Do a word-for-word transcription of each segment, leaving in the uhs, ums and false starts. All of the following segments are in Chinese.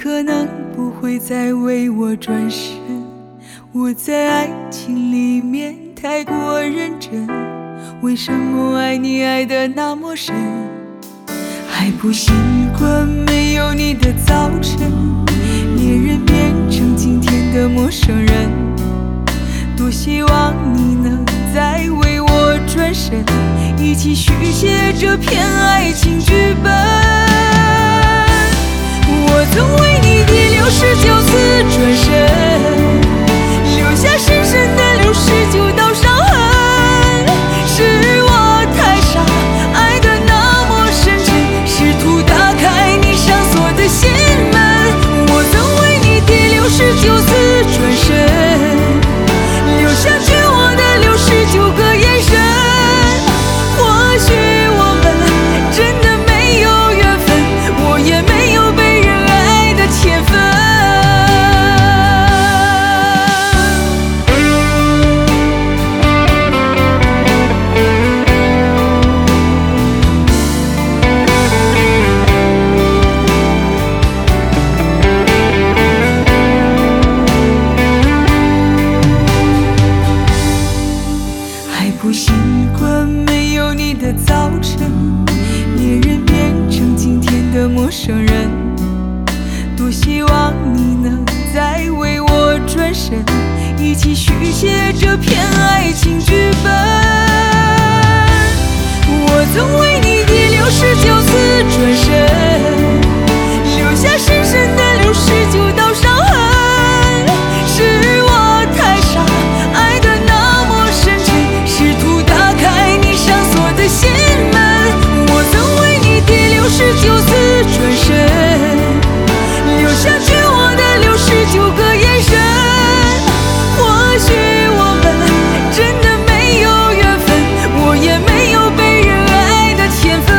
可能不会再为我转身。我在爱情里面太过认真，为什么爱你爱得那么深？还不习惯没有你的早晨，恋人变成今天的陌生人。多希望你能再为我转身，一起续写这篇爱情剧本。我曾为你第六十九次转身，留下深深的六十九道伤痕。是我太傻，爱得那么深沉，试图打开你上锁的心门。我曾为你第六十九次转身，留下绝望的六十九个眼神。或许我们真的没有缘分，我也没有被人爱的天分。还不习惯没有你的早晨，恋人变成今天的陌生人。多希望你能再为我转身，一起续写这篇爱情剧本。我曾为你第六十九次转身，留下深深的六十九道伤痕。是我太傻，爱得那么深沉，试图打开你上锁的心门。我曾为你第六十九次转身，留下绝望的六十九个眼神。或许我们真的没有缘分，我也没有被人爱的天分。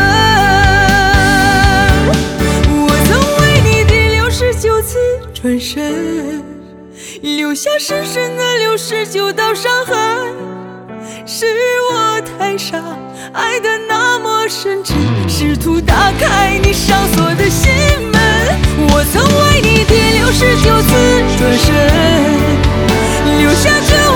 我曾为你第六十九次转身，留下深深的六十九道伤痕。是我太傻，爱得那么深沉，试图打开你上锁的心门。我曾为你第六十九次转身，留下这